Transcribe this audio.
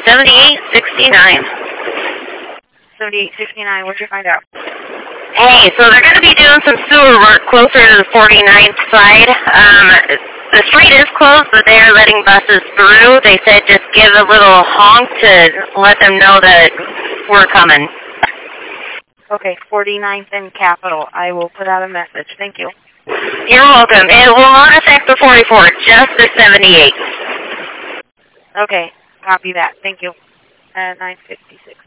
7869. 7869, what'd you find out? Hey, so they're going to be doing some sewer work closer to the 49th side. The street is closed, but they are letting buses through. They said just give a little honk to let them know that we're coming. Okay, 49th and Capitol. I will put out a message. Thank you. You're welcome. It will not affect the 44, just the 78. Okay, copy that. Thank you. At 9:56.